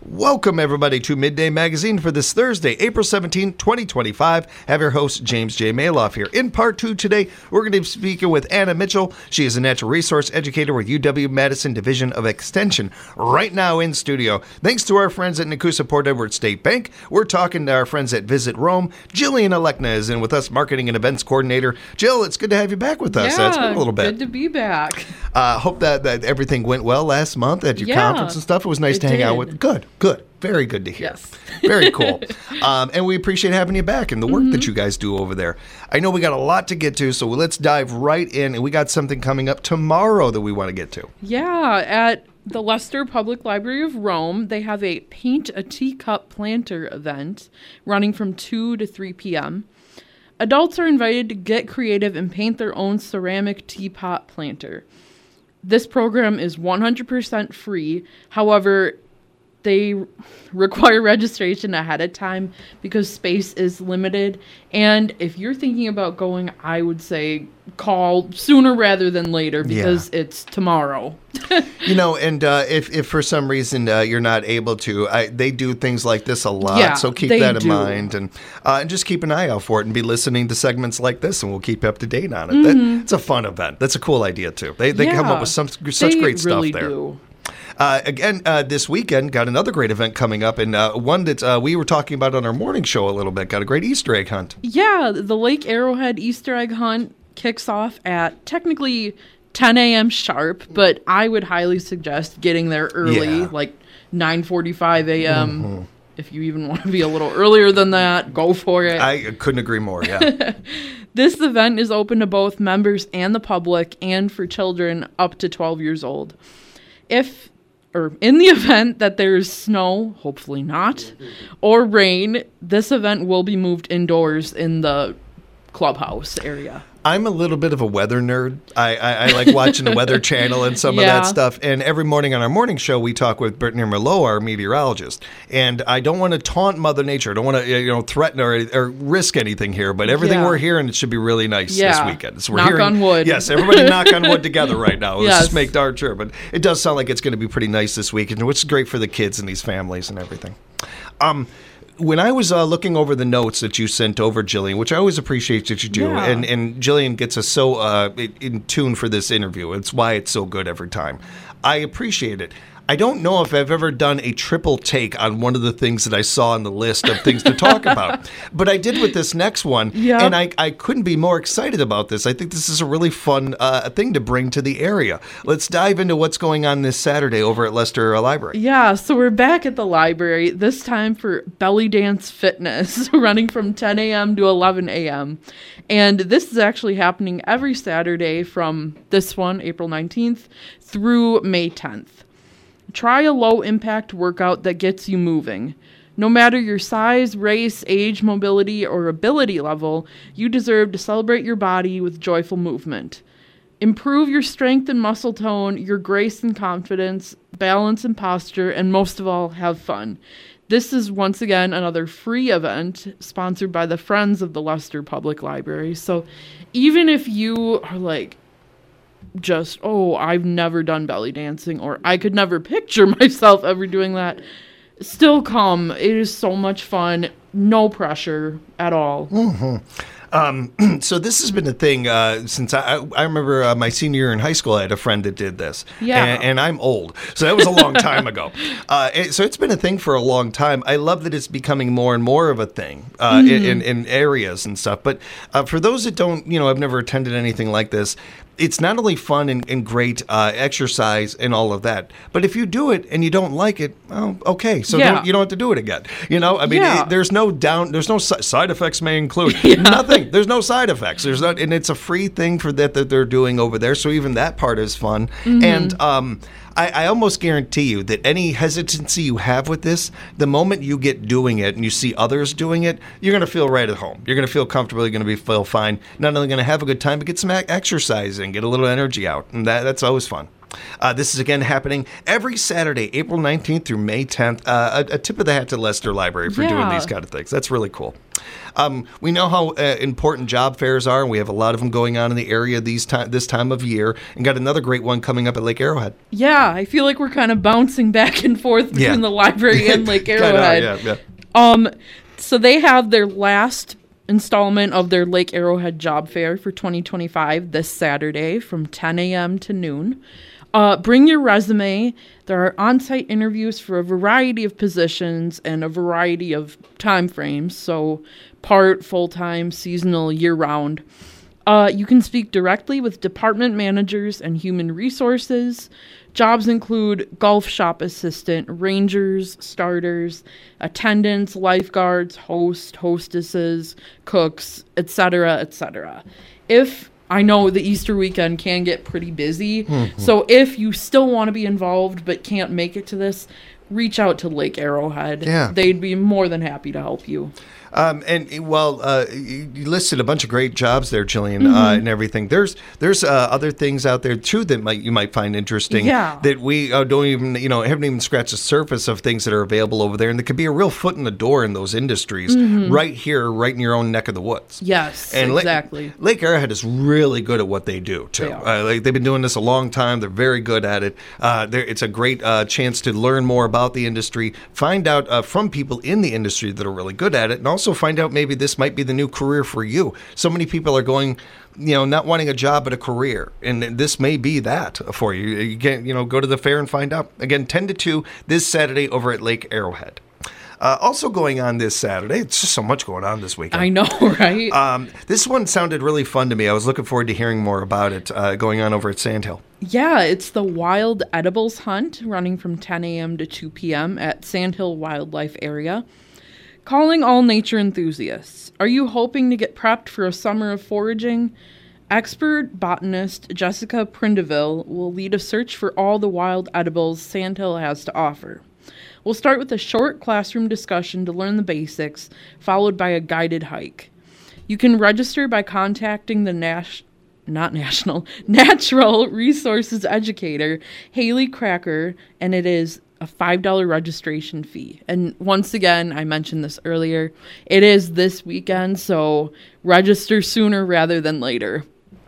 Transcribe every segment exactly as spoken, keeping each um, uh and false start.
Welcome, everybody, to Midday Magazine for this Thursday, April seventeenth, twenty twenty-five. I have your host, James J. Maloff, here. In part two today, we're going to be speaking with Anna Mitchell. She is a natural resource educator with U W-Madison Division of Extension, right now in studio. Thanks to our friends at Nakusa Port Edward State Bank. We're talking to our friends at Visit Rome. Jillian Alekna is in with us, Marketing and Events Coordinator. Jill, it's good to have you back with us. Yeah, it's been a little bit. Good to be back. Uh, hope that, that everything went well last month at your Yeah, conference and stuff. It was nice it to hang did. out with. Good, good. Very good to hear. Yes. Very cool. Um, and we appreciate having you back and the work Mm-hmm. that you guys do over there. I know we got a lot to get to, so let's dive right in. And we got something coming up tomorrow that we want to get to. Yeah, at the Leicester Public Library of Rome, they have a Paint a Teacup Planter event running from two to three p.m. Adults are invited to get creative and paint their own ceramic teapot planter. This program is one hundred percent free. However, they require registration ahead of time because space is limited. And if you're thinking about going, I would say call sooner rather than later because Yeah. it's tomorrow. You know, and uh, if, if for some reason uh, you're not able to, I, they do things like this a lot. Yeah, so keep they that in do. mind. And, uh, and just keep an eye out for it and be listening to segments like this, and we'll keep you up to date on it. Mm-hmm. That, it's a fun event. That's a cool idea, too. They, they come Yeah, up with some such they great really stuff there. do. Uh, again, uh, this weekend, got another great event coming up, and uh, one that uh, we were talking about on our morning show a little bit. Got a great Easter egg hunt. Yeah, the Lake Arrowhead Easter egg hunt kicks off at technically ten a.m. sharp, but I would highly suggest getting there early, Yeah. like nine forty-five a.m. Mm-hmm. If you even want to be a little earlier than that, go for it. I couldn't agree more, yeah. This event is open to both members and the public and for children up to twelve years old. If or in the event that there's snow, hopefully not, or rain, this event will be moved indoors in the clubhouse area. I'm a little bit of a weather nerd. I, I, I like watching the Weather Channel and some Yeah. of that stuff. And every morning on our morning show, we talk with Brittany Merlot, our meteorologist. And I don't want to taunt Mother Nature. I don't want to you know threaten or, or risk anything here. But everything Yeah. we're hearing, it should be really nice Yeah. this weekend. So we're Knock hearing, on wood. Yes, everybody knock on wood together right now. Let's Yes. just make darn sure. But it does sound like it's going to be pretty nice this weekend, which is great for the kids and these families and everything. Um. When I was uh, looking over the notes that you sent over, Jillian, which I always appreciate that you do, Yeah. and, and Jillian gets us so uh, in- in tune for this interview. It's why it's so good every time. I appreciate it. I don't know if I've ever done a triple take on one of the things that I saw on the list of things to talk about, but I did with this next one, Yeah. and I, I couldn't be more excited about this. I think this is a really fun uh, thing to bring to the area. Let's dive into what's going on this Saturday over at Leicester uh, Library. Yeah, so we're back at the library, this time for Belly Dance Fitness, running from ten a.m. to eleven a.m. And this is actually happening every Saturday from this one, April nineteenth, through May tenth. Try a low-impact workout that gets you moving. No matter your size, race, age, mobility, or ability level, you deserve to celebrate your body with joyful movement. Improve your strength and muscle tone, your grace and confidence, balance and posture, and most of all, have fun. This is once again another free event sponsored by the Friends of the Leicester Public Library. So even if you are like, just, oh, I've never done belly dancing, or I could never picture myself ever doing that, still come. It is so much fun. No pressure at all. Mm-hmm. Um, so this has been a thing uh, since I, I remember uh, my senior year in high school. I had a friend that did this, Yeah. and, and I'm old, so that was a long time ago. Uh, it, so it's been a thing for a long time. I love that it's becoming more and more of a thing uh, Mm-hmm. in, in, in areas and stuff. But uh, for those that don't, you know, I've never attended anything like this. It's not only fun and, and great uh, exercise and all of that, but if you do it and you don't like it, well, okay, so Yeah. don't, you don't have to do it again. You know, I mean, Yeah. it, there's no down, there's no si- side effects may include Yeah. nothing. There's no side effects. There's not, and it's a free thing for that that they're doing over there. So even that part is fun. Mm-hmm. And um, I, I almost guarantee you that any hesitancy you have with this, the moment you get doing it and you see others doing it, you're going to feel right at home. You're going to feel comfortable. You're going to be feel fine. Not only going to have a good time, but get some ac- exercise and get a little energy out, and that that's always fun. Uh, this is again happening every Saturday, April nineteenth through May tenth. Uh, a, a tip of the hat to Leicester Library for Yeah. doing these kind of things. That's really cool. Um, we know how uh, important job fairs are, and we have a lot of them going on in the area these time this time of year. And got another great one coming up at Lake Arrowhead. Yeah, I feel like we're kind of bouncing back and forth between Yeah. the library and Lake Kinda, Arrowhead. yeah, yeah. Um, so they have their last installment of their Lake Arrowhead Job Fair for twenty twenty-five this Saturday from ten a.m. to noon. Uh, bring your resume. There are on-site interviews for a variety of positions and a variety of time frames, so part, full-time, seasonal, year-round. Uh, you can speak directly with department managers and human resources. Jobs include golf shop assistant, rangers, starters, attendants, lifeguards, host, hostesses, cooks, et cetera, et cetera. If I know the Easter weekend can get pretty busy, mm-hmm. so if you still want to be involved but can't make it to this, reach out to Lake Arrowhead. Yeah. They'd be more than happy to help you. Um, and well, uh, you you listed a bunch of great jobs there, Jillian, Mm-hmm. uh, and everything. There's there's uh, other things out there too that might you might find interesting. Yeah. That we uh, don't even you know haven't even scratched the surface of things that are available over there, and there could be a real foot in the door in those industries Mm-hmm. right here, right in your own neck of the woods. Yes, And La- exactly. Lake Arrowhead is really good at what they do too. They are. Uh, like they've been doing this a long time. They're very good at it. Uh, there- it's a great uh, chance to learn more about the industry, find out uh, from people in the industry that are really good at it, and also find out maybe this might be the new career for you. So many people are going, you know, not wanting a job but a career, and this may be that for you. You can, you know, go to the fair and find out. Again, ten to two this Saturday over at Lake Arrowhead. Uh, also going on this Saturday, it's just so much going on this weekend. I know, right? Um, this one sounded really fun to me. I was looking forward to hearing more about it uh, going on over at Sandhill. Yeah, it's the Wild Edibles Hunt running from ten a.m. to two p.m. at Sandhill Wildlife Area. Calling all nature enthusiasts. Are you hoping to get prepped for a summer of foraging? Expert botanist Jessica Prindeville will lead a search for all the wild edibles Sandhill has to offer. We'll start with a short classroom discussion to learn the basics, followed by a guided hike. You can register by contacting the Nash, not national, natural resources educator, Haley Cracker, and it is a five dollars registration fee. And once again, I mentioned this earlier, it is this weekend, so register sooner rather than later.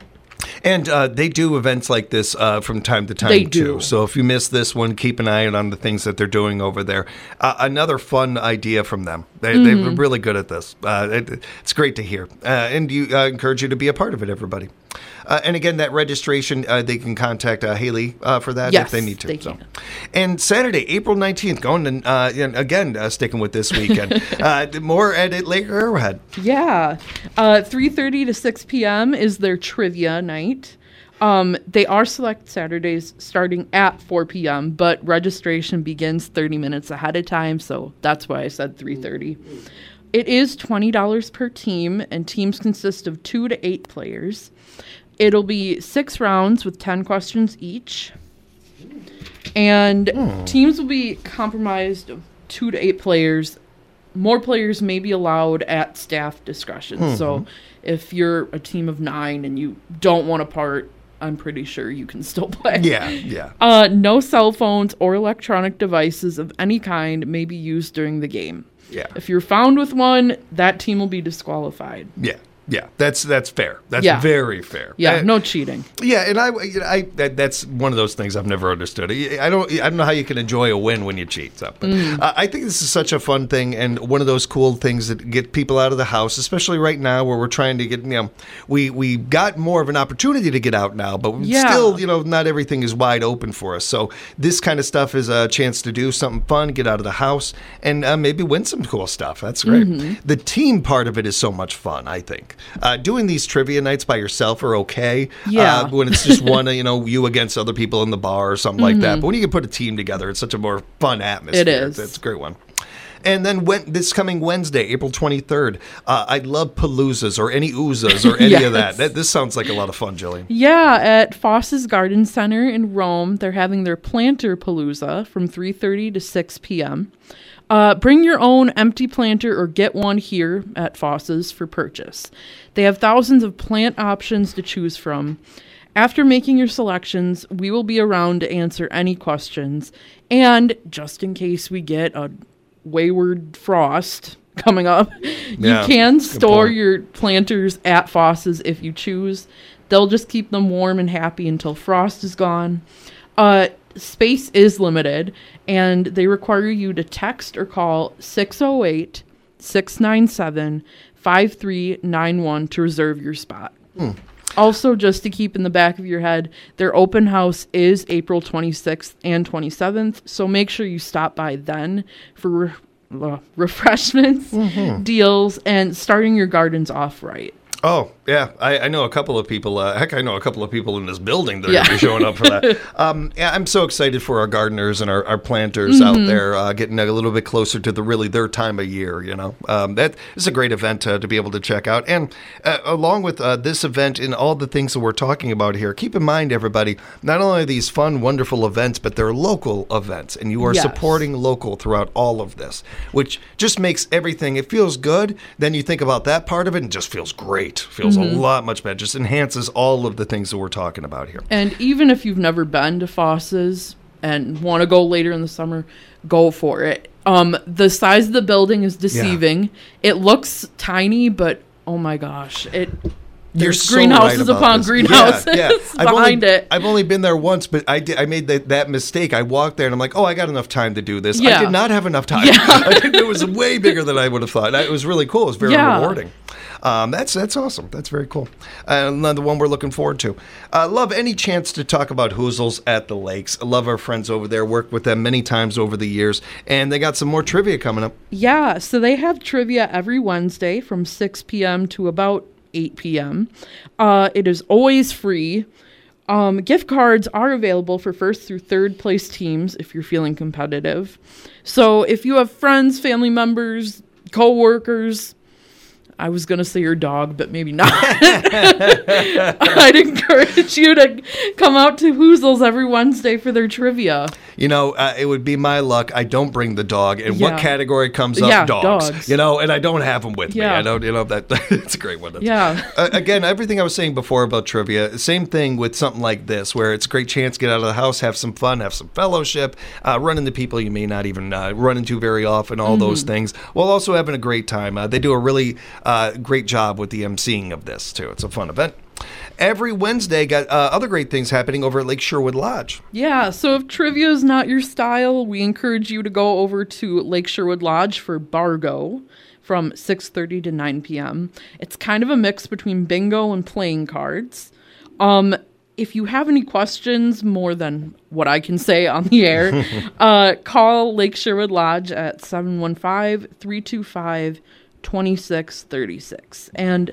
And uh, they do events like this uh, from time to time, They too. do. So if you miss this one, keep an eye out on the things that they're doing over there. Uh, another fun idea from them. They, Mm-hmm. They're really good at this. Uh, it, it's great to hear. Uh, and you uh, encourage you to be a part of it, everybody. Uh, and again, that registration, uh, they can contact uh, Haley uh, for that Yes, if they need to. they so. can. And Saturday, April nineteenth, going to, uh, and again, uh, sticking with this weekend, uh, more at, at Lake Arrowhead. Yeah. Uh, three thirty to six p.m. is their trivia night. Um, they are select Saturdays starting at four p.m., but registration begins thirty minutes ahead of time, so that's why I said three thirty. It is twenty dollars per team, and teams consist of two to eight players. It'll be six rounds with ten questions each. And Hmm. teams will be comprised of two to eight players. More players may be allowed at staff discretion. Mm-hmm. So if you're a team of nine and you don't want to part, I'm pretty sure you can still play. Yeah, yeah. Uh, no cell phones or electronic devices of any kind may be used during the game. Yeah. If you're found with one, that team will be disqualified. Yeah. Yeah, that's that's fair. That's Yeah. very fair. Yeah, Uh, no cheating. Yeah, and I, you know, I that, that's one of those things I've never understood. I I don't, I don't know how you can enjoy a win when you cheat. So, but, Mm. uh, I think this is such a fun thing and one of those cool things that get people out of the house, especially right now where we're trying to get. You know, we we got more of an opportunity to get out now, but Yeah. still, you know, not everything is wide open for us. So this kind of stuff is a chance to do something fun, get out of the house, and uh, maybe win some cool stuff. That's great. Mm-hmm. The team part of it is so much fun. I think uh, doing these trivia nights by yourself are okay. Yeah. Uh, when it's just one, you know, you against other people in the bar or something like that. But when you can put a team together, it's such a more fun atmosphere. It is. It's a great one. And then when, this coming Wednesday, April twenty-third, uh, I love paloozas or any oozas or any of that. Yes. that. This sounds like a lot of fun, Jillian. Yeah, at Foss's Garden Center in Rome, they're having their Planter Palooza from three thirty to six p.m. Uh, bring your own empty planter or get one here at Foss's for purchase. They have thousands of plant options to choose from. After making your selections, we will be around to answer any questions. And just in case we get a wayward frost coming up, Yeah, you can store point. your planters at Foss's if you choose. They'll just keep them warm and happy until frost is gone. Uh, space is limited, and they require you to text or call six oh eight, six nine seven, five three nine one to reserve your spot. Hmm. Also, just to keep in the back of your head, their open house is April twenty-sixth and twenty-seventh, so make sure you stop by then for re- uh, refreshments, Mm-hmm. deals, and starting your gardens off right. Oh, yeah. I, I know a couple of people. Uh, heck, I know a couple of people in this building that are Yeah. going to be showing up for that. Um, yeah, I'm so excited for our gardeners and our, our planters Mm-hmm. out there uh, getting a little bit closer to the really their time of year, you know. Um, that is a great event uh, to be able to check out. And uh, along with uh, this event and all the things that we're talking about here, keep in mind, everybody, not only are these fun, wonderful events, but they're local events. And you are Yes. supporting local throughout all of this, which just makes everything, it feels good. Then you think about that part of it and it just feels great. Feels a lot much better. Just enhances all of the things that we're talking about here. And even if you've never been to Foss's and want to go later in the summer, go for it. Um, the size of the building is deceiving. It looks tiny, but oh my gosh, it. You're There's so greenhouses right about upon this. greenhouses Yeah, yeah. I've behind only, it. I've only been there once, but I did. I made that, that mistake. I walked there and I'm like, oh, I got enough time to do this. I Yeah. did not have enough time. Yeah. I think it was way bigger than I would have thought. It was really cool. It was very Yeah. rewarding. Um, that's that's awesome. That's very cool. Uh, another one we're looking forward to. Uh, love any chance to talk about Hoozles at the lakes. I love our friends over there. Worked with them many times over the years, and they got some more trivia coming up. Yeah, so they have trivia every Wednesday from six p.m. to about eight p.m. Uh, it is always free. Um, gift cards are available for first through third place teams if you're feeling competitive. So if you have friends, family members, co-workers, I was going to say your dog, but maybe not. I'd encourage you to come out to Hoozles every Wednesday for their trivia. You know, uh, it would be my luck. I don't bring the dog, and what Yeah. category comes up? Yeah, dogs. dogs. You know, and I don't have them with me. Yeah. I don't. You know that. It's a great one. Yeah. Uh, again, everything I was saying before about trivia, same thing with something like this, where it's a great chance to get out of the house, have some fun, have some fellowship, uh, run into people you may not even uh, run into very often. All those things, while also having a great time. Uh, they do a really uh, great job with the emceeing of this too. It's a fun event. Every Wednesday, got uh, other great things happening over at Lake Sherwood Lodge. Yeah, so if trivia is not your style, we encourage you to go over to Lake Sherwood Lodge for Bargo from six thirty to nine p.m. It's kind of a mix between bingo and playing cards. Um, if you have any questions more than what I can say on the air, uh, call Lake Sherwood Lodge at seven one five, three two five, two six three six. And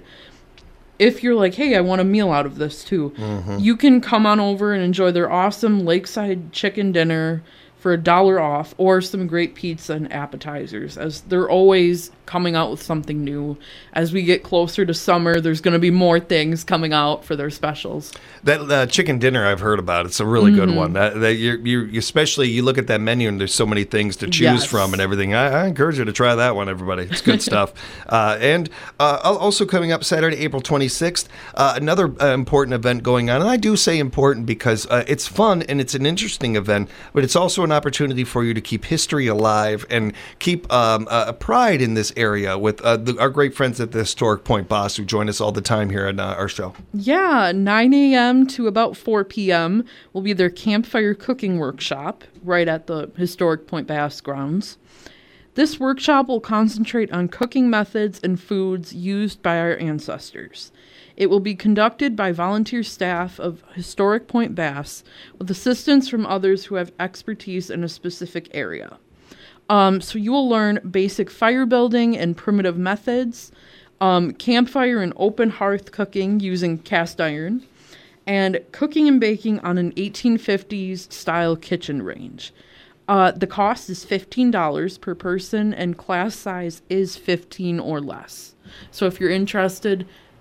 if you're like, hey, I want a meal out of this too, Mm-hmm. you can come on over and enjoy their awesome lakeside chicken dinner for a dollar off, or some great pizza and appetizers, as they're always coming out with something new. As we get closer to summer, there's going to be more things coming out for their specials. That uh, chicken dinner I've heard about. It's a really good one. That, that you you especially you look at that menu and there's so many things to choose Yes. from and everything. I, I encourage you to try that one, everybody. It's good stuff. Uh, and uh, also coming up Saturday, April twenty-sixth, uh, another uh, important event going on. And I do say important because uh, it's fun and it's an interesting event, but it's also an opportunity for you to keep history alive and keep um, a pride in this area with uh, the, our great friends at the Historic Point Boss who join us all the time here on uh, our show. Yeah, nine a.m. to about four p.m. will be their campfire cooking workshop right at the Historic Point Bass grounds. This workshop will concentrate on cooking methods and foods used by our ancestors. It will be conducted by volunteer staff of Historic Point Bass with assistance from others who have expertise in a specific area. Um, so you will learn basic fire building and primitive methods, um, campfire and open hearth cooking using cast iron, and cooking and baking on an eighteen fifties style kitchen range. Uh, the cost is fifteen dollars per person, and class size is fifteen or less. So if you're interested,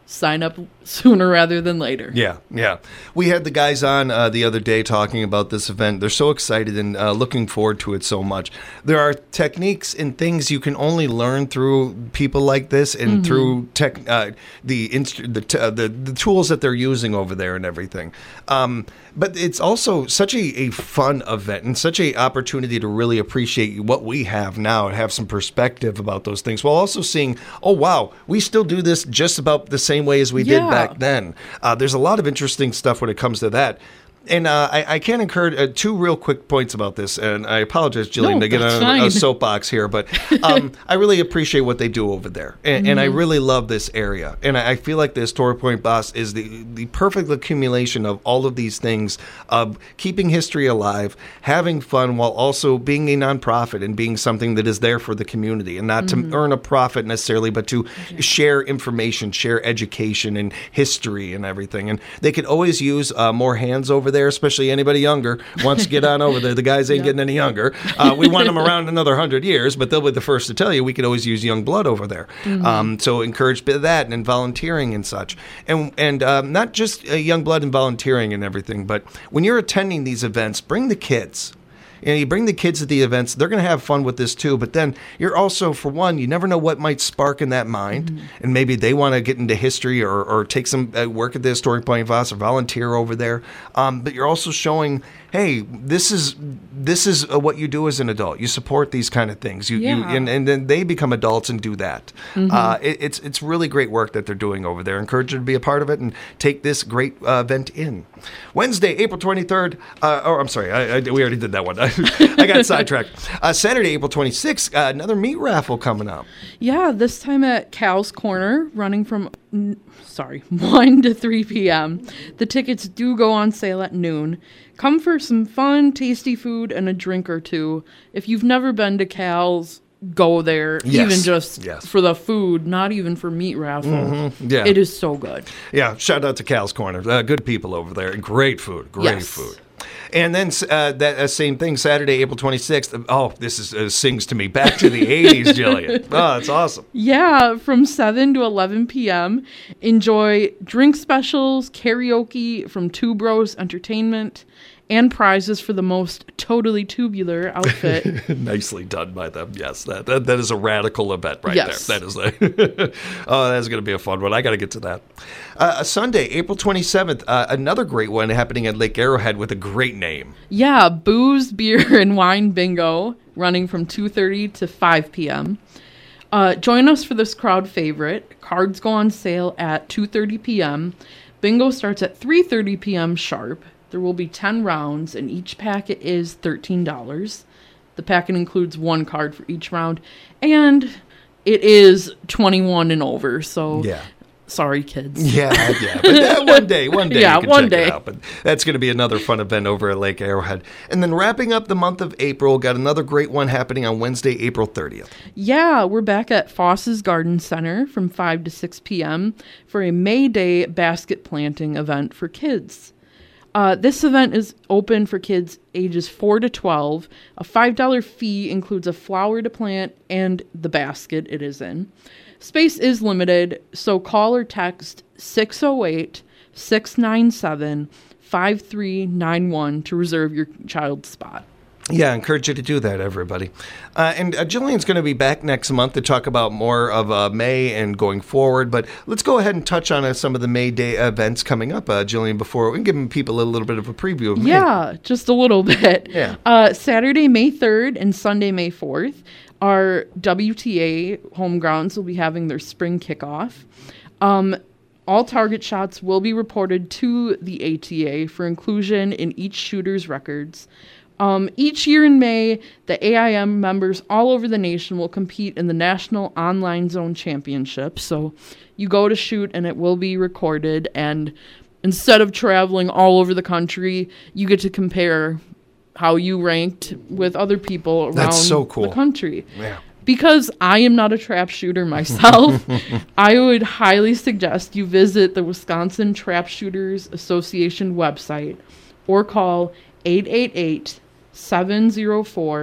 sign up sooner rather than later. Yeah, yeah. We had the guys on uh, the other day talking about this event. They're so excited and uh, looking forward to it so much. There are techniques and things you can only learn through people like this and mm-hmm. through tech, uh, the, inst- the, t- uh, the the tools that they're using over there and everything. Um, but it's also such a, a fun event and such a opportunity to really appreciate what we have now and have some perspective about those things while also seeing, oh, wow, we still do this just about the same way as we yeah. did back then. Uh, there's a lot of interesting stuff when it comes to that. And uh, I, I can encourage uh, two real quick points about this. And I apologize, Jillian, no, to get on a, a soapbox here, but um, I really appreciate what they do over there. And, mm-hmm. and I really love this area. And I, I feel like the Historic Point Bus is the, the perfect accumulation of all of these things of keeping history alive, having fun, while also being a nonprofit and being something that is there for the community and not mm-hmm. to earn a profit necessarily, but to okay. share information, share education and history and everything. And they could always use uh, more hands over there. There, especially anybody younger, wants to get on over there. The guys ain't yep. getting any younger. Uh, we want them around another hundred years, but they'll be the first to tell you we could always use young blood over there. Mm-hmm. Um, so encourage that and volunteering and such, and and um, not just uh, young blood and volunteering and everything, but when you're attending these events, bring the kids. And you bring the kids to the events, they're going to have fun with this too. But then you're also, for one, you never know what might spark in that mind. Mm-hmm. And maybe they want to get into history or, or take some uh, work at the Historic Point Bus or volunteer over there. Um, but you're also showing, hey, this is this is uh, what you do as an adult. You support these kind of things. You, yeah. you and, and then they become adults and do that. Mm-hmm. Uh, it, it's it's really great work that they're doing over there. Encourage you to be a part of it and take this great uh, event in. Wednesday, April twenty-third. Uh, oh, I'm sorry. I, I, we already did that one. I got sidetracked. Uh, Saturday, April twenty-sixth, uh, another meat raffle coming up. Yeah, this time at Cal's Corner, running from, n- sorry, one to three p.m. The tickets do go on sale at noon. Come for some fun, tasty food and a drink or two. If you've never been to Cal's, go there, yes. even just yes. for the food, not even for meat raffle. Mm-hmm. Yeah. It is so good. Yeah, shout out to Cal's Corner. Uh, good people over there. Great food. Great yes. food. And then uh, that uh, same thing, Saturday, April twenty-sixth. Oh, this is uh, sings to me back to the eighties, Jillian. Oh, that's awesome. Yeah, from seven to eleven p.m. Enjoy drink specials, karaoke from Two Bros Entertainment, and prizes for the most totally tubular outfit. Nicely done by them. Yes, that that, that is a radical event right yes. there. That is a oh, that's going to be a fun one. I got to get to that. Uh, Sunday, April twenty-seventh, uh, another great one happening at Lake Arrowhead with a great name. Yeah, booze, beer, and wine bingo running from two thirty to five p.m. Uh, join us for this crowd favorite. Cards go on sale at two thirty p.m. Bingo starts at three thirty p.m. sharp. There will be ten rounds, and each packet is thirteen dollars. The packet includes one card for each round, and it is twenty-one and over, so yeah. sorry, kids. Yeah, yeah. But that one day, one day yeah, you can one check day. it out. But that's going to be another fun event over at Lake Arrowhead. And then wrapping up the month of April, got another great one happening on Wednesday, April thirtieth. Yeah, we're back at Foss's Garden Center from five to six p.m. for a May Day basket planting event for kids. Uh, this event is open for kids ages four to twelve. A five dollars fee includes a flower to plant and the basket it is in. Space is limited, so call or text six oh eight, six nine seven, five three nine one to reserve your child's spot. Yeah, I encourage you to do that, everybody. Uh, and uh, Jillian's going to be back next month to talk about more of uh, May and going forward. But let's go ahead and touch on uh, some of the May Day events coming up, uh, Jillian, before we can give people a little bit of a preview of May. Yeah, just a little bit. Yeah. Uh, Saturday, May third and Sunday, May fourth, our W T A home grounds will be having their spring kickoff. Um, all target shots will be reported to the A T A for inclusion in each shooter's records. Um, each year in May, the A I M members all over the nation will compete in the National Online Zone Championship. So you go to shoot and it will be recorded. And instead of traveling all over the country, you get to compare how you ranked with other people around That's so cool. the country. Yeah. Because I am not a trap shooter myself, I would highly suggest you visit the Wisconsin Trap Shooters Association website or call eight eight eight, seven oh four,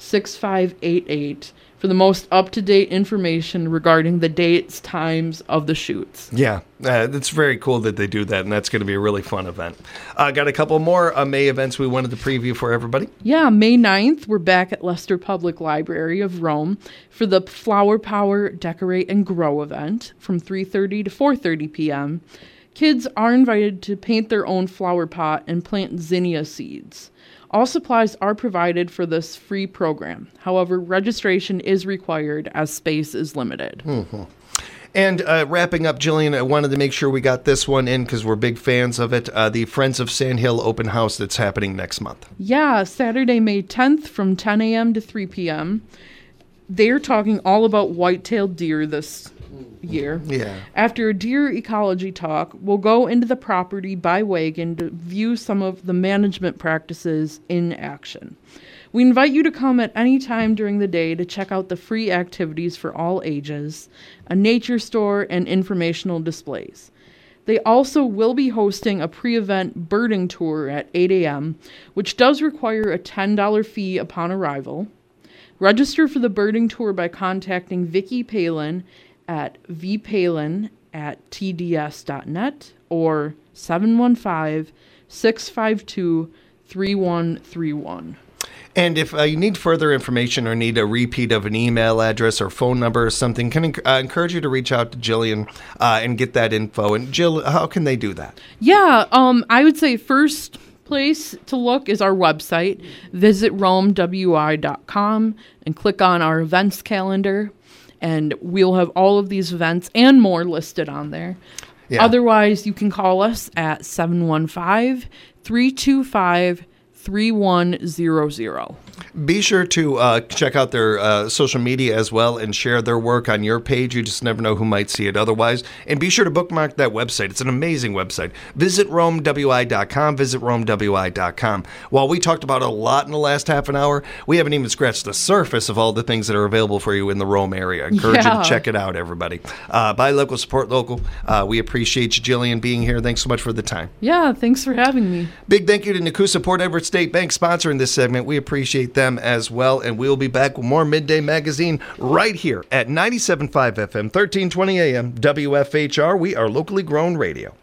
six five eight eight for the most up-to-date information regarding the dates, times of the shoots. Yeah, uh, it's very cool that they do that, and that's going to be a really fun event. Uh, got a couple more uh, May events we wanted to preview for everybody. Yeah, May ninth, we're back at Leicester Public Library of Rome for the Flower Power, Decorate, and Grow event from three thirty to four thirty p.m. Kids are invited to paint their own flower pot and plant zinnia seeds. All supplies are provided for this free program. However, registration is required as space is limited. Mm-hmm. And uh, wrapping up, Jillian, I wanted to make sure we got this one in because we're big fans of it. Uh, the Friends of Sand Hill open house that's happening next month. Yeah, Saturday, May tenth from ten a.m. to three p.m. They're talking all about white-tailed deer this year. Yeah. After a deer ecology talk, we'll go into the property by wagon to view some of the management practices in action. We invite you to come at any time during the day to check out the free activities for all ages, a nature store, and informational displays. They also will be hosting a pre-event birding tour at eight a.m., which does require a ten dollars fee upon arrival. Register for the birding tour by contacting Vicki Palin at vpalin at t d s dot net or seven one five, six five two, three one three one. And if uh, you need further information or need a repeat of an email address or phone number or something, can enc- uh, encourage you to reach out to Jillian uh, and get that info. And Jill, how can they do that? Yeah, um, I would say first place to look is our website. Visit rome w i dot com and click on our events calendar. And we'll have all of these events and more listed on there. Yeah. Otherwise, you can call us at seven one five, three two five, three one zero zero. Be sure to uh, check out their uh, social media as well and share their work on your page. You just never know who might see it otherwise. And be sure to bookmark that website. It's an amazing website. Visit rome w i dot com. Visit rome w i dot com. While we talked about a lot in the last half an hour, we haven't even scratched the surface of all the things that are available for you in the Rome area. I encourage yeah. you to check it out, everybody. Uh, buy local, support local. Uh, we appreciate you, Jillian, being here. Thanks so much for the time. Yeah, thanks for having me. Big thank you to Nakusa Port Edward State Bank sponsoring this segment. We appreciate them as well, and we'll be back with more Midday Magazine right here at ninety-seven point five F M, thirteen twenty A M, W F H R. We are locally grown radio.